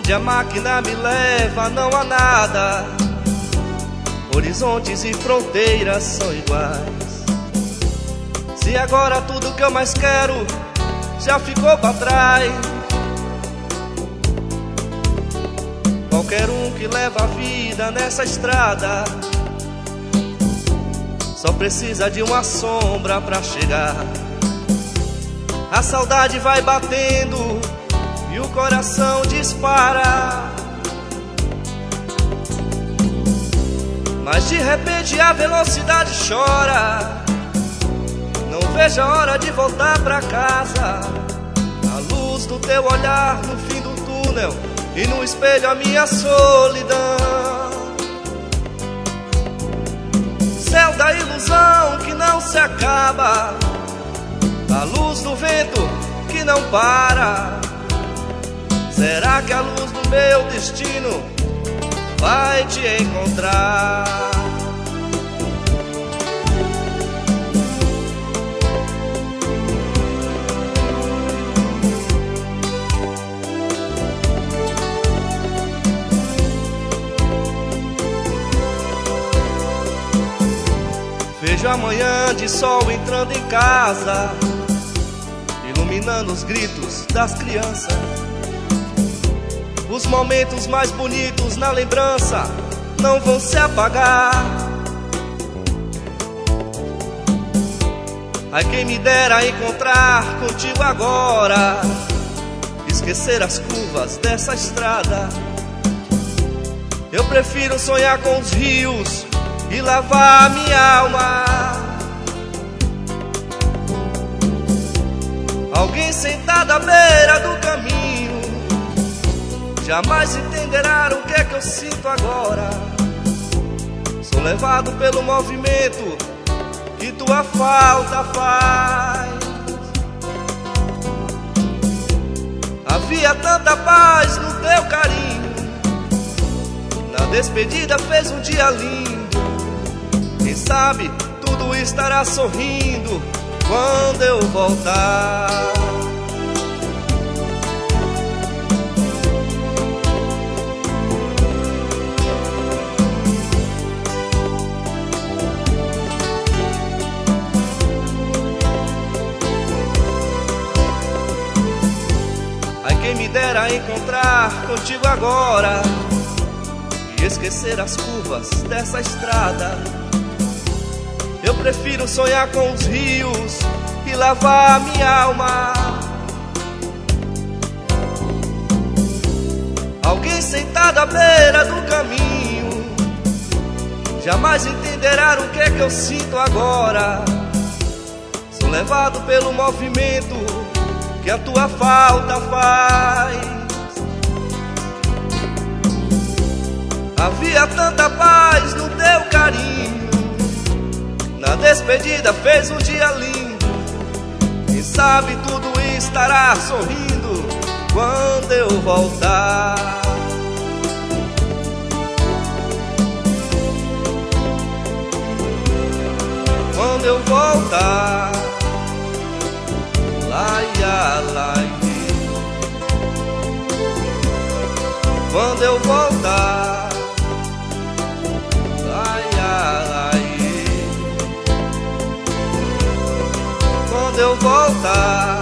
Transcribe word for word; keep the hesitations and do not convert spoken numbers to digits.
Onde a máquina me leva não há nada, horizontes e fronteiras são iguais. Se agora tudo que eu mais quero já ficou pra trás, qualquer um que leva a vida nessa estrada só precisa de uma sombra pra chegar. A saudade vai batendo e o coração dispara, mas de repente a velocidade chora. Não vejo a hora de voltar pra casa, a luz do teu olhar no fim do túnel e no espelho a minha solidão. Céu da ilusão que não se acaba, a luz do vento que não para. Será que a luz do meu destino vai te encontrar? Vejo a manhã de sol entrando em casa, iluminando os gritos das crianças. Os momentos mais bonitos na lembrança não vão se apagar. Ai, quem me dera encontrar contigo agora, esquecer as curvas dessa estrada. Eu prefiro sonhar com os rios e lavar minha alma. Alguém sentado à beira do caminho jamais entenderá o que é que eu sinto agora. Sou levado pelo movimento que tua falta faz. Havia tanta paz no teu carinho, na despedida fez um dia lindo. Quem sabe tudo estará sorrindo quando eu voltar. Ai, quem me dera encontrar contigo agora e esquecer as curvas dessa estrada. Eu prefiro sonhar com os rios e lavar minha alma. Alguém sentado à beira do caminho jamais entenderá o que é que eu sinto agora. Sou levado pelo movimento que a tua falta faz. Havia tanta paz no teu carinho, na despedida fez um dia lindo. Quem sabe tudo estará sorrindo quando eu voltar. Quando eu voltar, laia, laia. Quando eu voltar, laia, laia. Quando eu voltar.